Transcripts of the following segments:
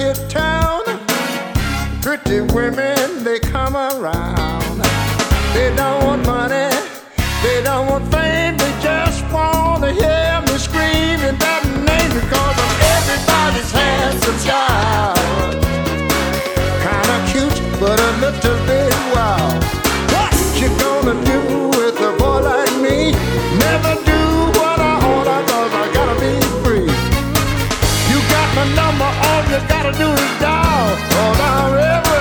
hit town, pretty women, they come around. They don't want money, they don't want fame, they just want to hear me screaming that name because I'm everybody's handsome child. Kinda cute, but a little bit wild. What you gonna do with a boy like me? Never do what I order cause I gotta be free. You got my number, all you gotta do is dial. Oh, now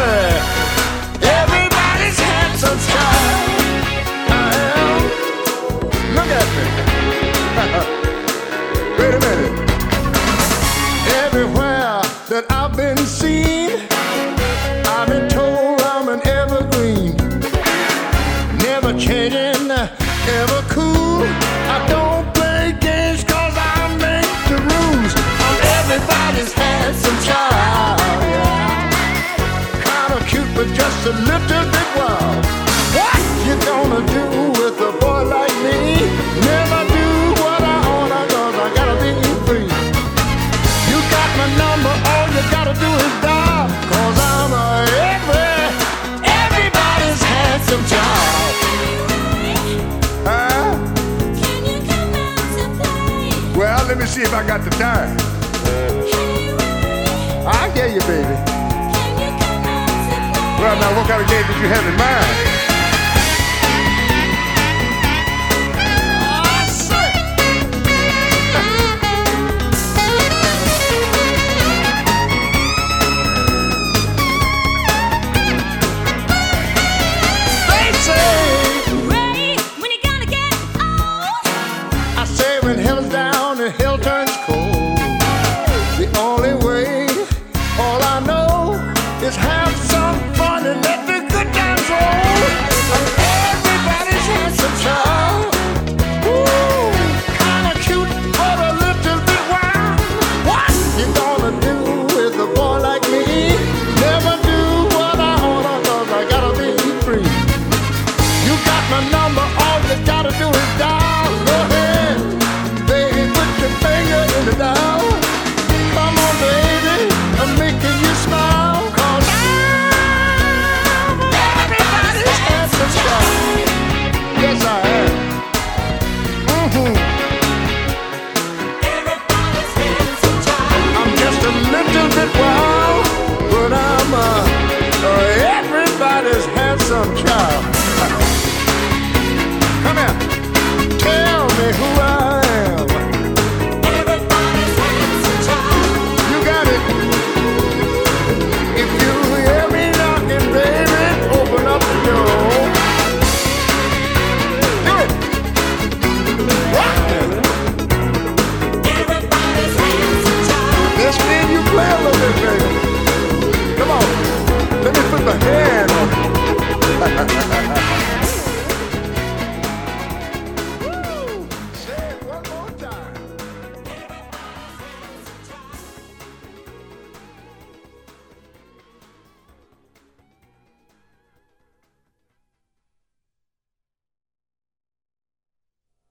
everybody's handsome child. I am. Look at me. Wait a minute. Everywhere that I've been seen, I've been told I'm an evergreen. Never changing, ever cool. I don't play games cause I make the rules. I'm everybody's handsome child. Kinda cute but just a little bit wild. What you gonna do with a boy like me? Never do what I order cause I gotta be free. You got my number, all you gotta do is dial. Cause I'm everybody's handsome child. Huh? Can you come out to play? Well, let me see if I got the time. I hear you, baby. Can you come out to play? Well, now what kind of game did you have in mind?